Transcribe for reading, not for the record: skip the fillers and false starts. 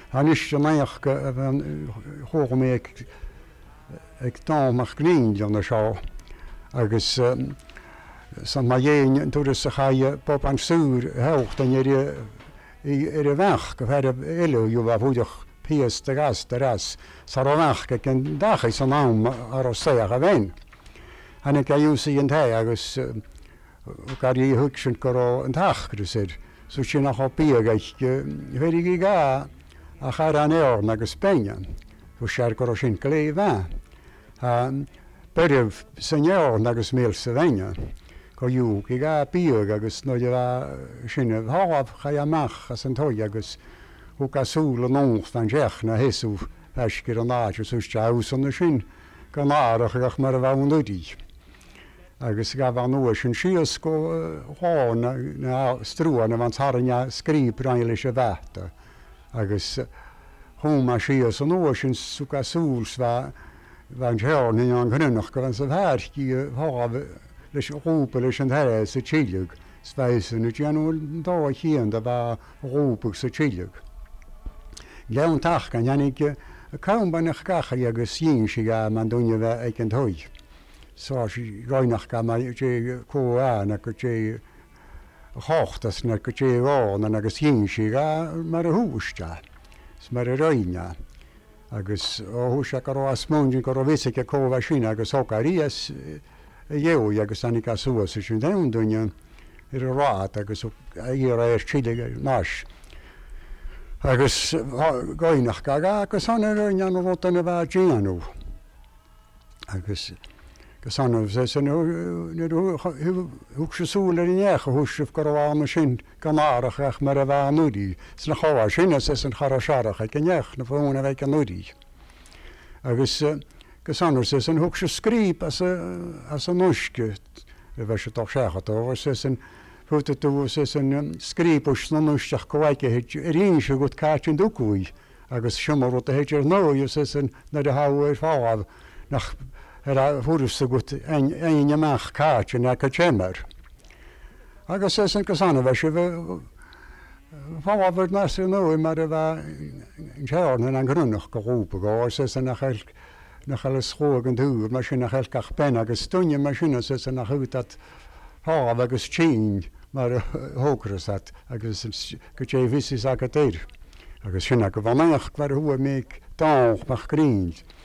Han is je neich hoog me ik dan mag green on de show. Agus san ma jéin toe se ga je pop aan suur helft en je weg ver elu ju va voedig pies de ras saronach ken dag is an naam arosea gewein. En ik ga si en hij agus gar je hukschen koro en dag dus so je nog op piegach weet ik ga a gar aan eor agus Spanje. Fu ser koro sin kleva. Perv senor agus mil sevenya. Ko ju kiga piog agus no java sinne hav khayamach as antoy agus ukasul non van jech na hesu vaskir na so chaus on sin kanar gach mar va undudi. Agus gav no sin shisko ho na strua na van harnya skrip railische vata. Agus homa shios no sin sukasul sva van jern in grunnig kan se herski hav les roepen les en hij is chillig spijzen het ja nu daar hier daar waar roepen ze chillig gaan dag kan Janik kaum ben ik ga je gezien shiga man doen je wel ik en hooi zoals je nog kan maar je ko aan dat je hoog dat net je wel en dat gezien shiga maar hoesta maar reina agus hoesja karo asmonji karo visse ke ko vashina agus okaries eu agus anika suas sin den dunja rat agus hier chile nas agus goinach gaga agus aner jan rotan va genu agus gasan ze no hoekse soler in je hoesje karo machine kanara graag maar va nudi sna khawa sin se sen kharashara ken je na fona week nudi agus Cassanders is een hoekse skriep als een noske. Dat was je toch zeggen toch? Ze is een hoe het toe is een skriep als een noske kwijt het ringe goed kaartje doekui. Agus schimmer wat het je nou je is een naar de houe vaar nach het voor zo goed en je mag kaartje naar kachemer. Agus is een Cassanders was je vaar wordt maar zo nou maar er was een jaar en een grunnig geroepen. Als is een nach alles schogen du machine nach elkach pen agus stunje machine se nach ut dat ha agus change maar hoogresat agus geje visi sakater agus sinna gewannig kvar hoe meek taal mag grind